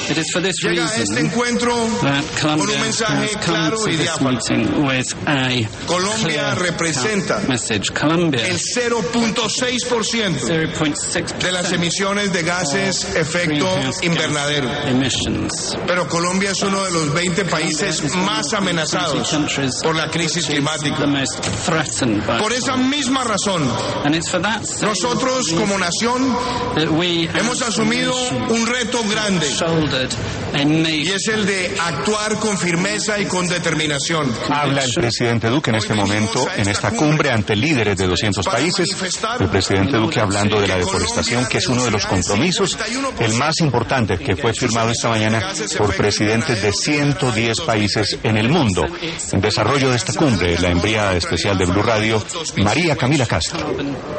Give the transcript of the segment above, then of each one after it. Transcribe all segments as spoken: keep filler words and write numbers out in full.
llega a este encuentro con un mensaje claro y diáfano. Colombia representa el cero punto seis por ciento de las emisiones de gases efecto invernadero. Pero Colombia es uno de los veinte países más amenazados por la crisis climática. Por esa misma razón, nosotros como nación hemos asumido un reto grande y es el de actuar con firmeza y con determinación. Habla el presidente Duque en este momento en esta cumbre ante líderes de doscientos países. El presidente Duque hablando de la deforestación, que es uno de los compromisos, el más importante que fue firmado esta mañana por presidentes de ciento diez países en el mundo. En desarrollo de esta cumbre, la enviada especial de Blue Radio, María Camila Castro.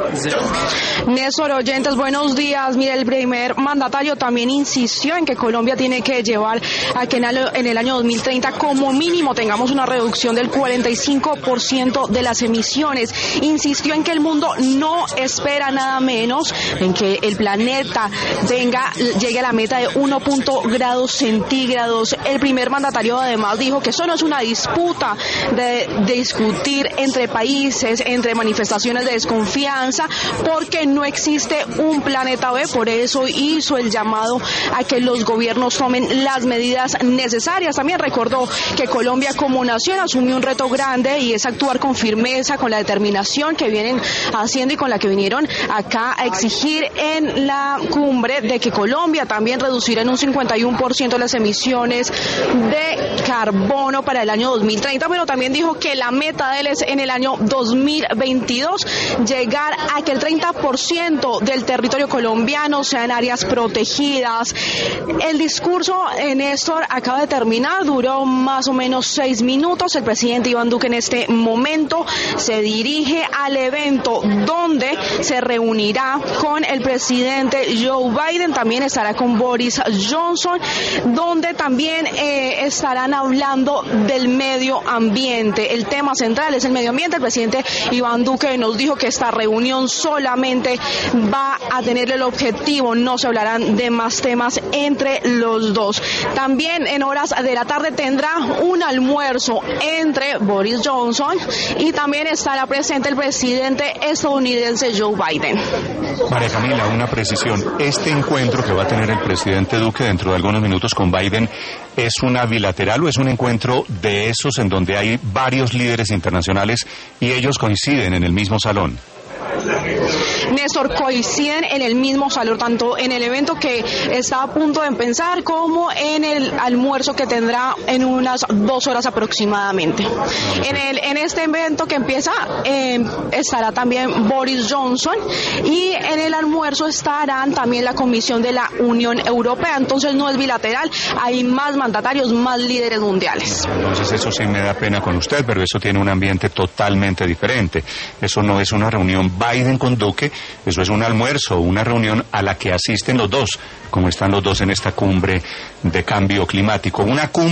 Néstor, oyentes, buenos días. Mire, el primer mandatario también insistió en que Colombia tiene que llevar a que en el año dos mil treinta como mínimo tengamos una reducción del cuarenta y cinco por ciento de las emisiones. Insistió en que el mundo no espera nada menos, en que el planeta venga, llegue a la meta de uno grados centígrados. El primer mandatario además dijo que eso no es una disputa de, de discutir entre países, entre manifestaciones de desconfianza, porque no existe un planeta B. Por eso hizo el llamado a que los gobiernos tomen las medidas necesarias. También recordó que Colombia como nación asumió un reto grande y es actuar con firmeza, con la determinación que vienen haciendo y con la que vinieron acá a exigir en la cumbre, de que Colombia también reducirá en un cincuenta y uno por ciento las emisiones de carbono para el año dos mil treinta, pero también dijo que la meta de él es en el año dos mil veintidós llegar a que el treinta por ciento del territorio colombiano sea en áreas protegidas. El discurso, eh, Néstor, acaba de terminar, duró más o menos seis minutos. El presidente Iván Duque en este momento se dirige al evento donde se reunirá con el presidente Joe Biden, también estará con Boris Johnson, donde también eh, estarán hablando del medio ambiente. El tema central es el medio ambiente. El presidente Iván Duque nos dijo que esta reunión solamente va a tener el objetivo, no se hablarán de más temas entre los dos. También en horas de la tarde tendrá un almuerzo entre Boris Johnson y también estará presente el presidente estadounidense Joe Biden. María Camila, una precisión. Este encuentro que va a tener el presidente Duque dentro de algunos minutos con Biden, ¿es una bilateral o es un encuentro de esos en donde hay varios líderes internacionales y ellos coinciden en el mismo salón? Néstor, coinciden en el mismo salón, tanto en el evento que está a punto de empezar como en el almuerzo que tendrá en unas dos horas aproximadamente. En el en este evento que empieza eh, estará también Boris Johnson y en el almuerzo estarán también la Comisión de la Unión Europea. Entonces no es bilateral, hay más mandatarios, más líderes mundiales. Entonces eso sí me da pena con usted, pero eso tiene un ambiente totalmente diferente. Eso no es una reunión Biden con Duque, eso es un almuerzo, una reunión a la que asisten los dos, como están los dos en esta cumbre de cambio climático. Una cumbre